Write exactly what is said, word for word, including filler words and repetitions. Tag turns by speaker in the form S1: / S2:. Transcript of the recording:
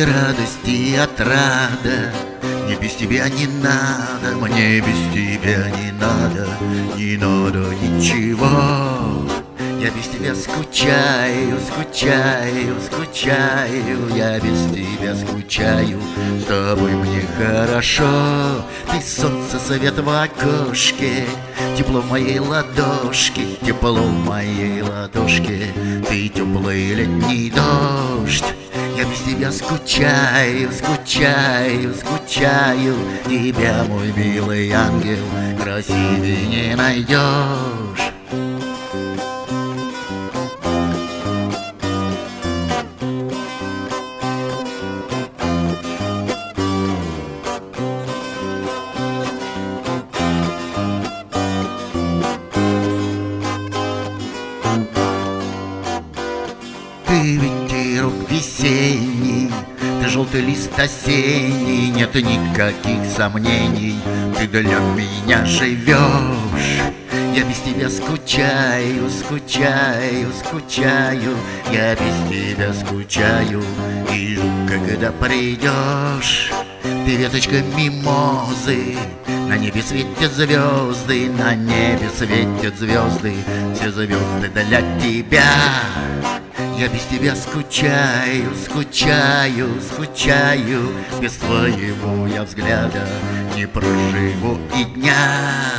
S1: и радость, и отрада. Мне без тебя не надо, мне без тебя не надо, не надо ничего. Я без тебя скучаю, скучаю, скучаю, я без тебя скучаю, с тобой мне хорошо. Ты солнце, свет в окошке, тепло в моей ладошке, тепло в моей ладошке, ты теплый летний дождь. Я без тебя скучаю, скучаю, скучаю, тебя, мой милый ангел, красивее не найдешь. Ты ветерок весенний, ты желтый лист осенний, нет никаких сомнений, ты для меня живешь. Я без тебя скучаю, скучаю, скучаю, я без тебя скучаю и жду, когда придешь. Ты веточка мимозы, на небе светят звезды, на небе светят звезды, все звезды для тебя. Я без тебя скучаю, скучаю, скучаю, без твоего я взгляда не проживу и дня.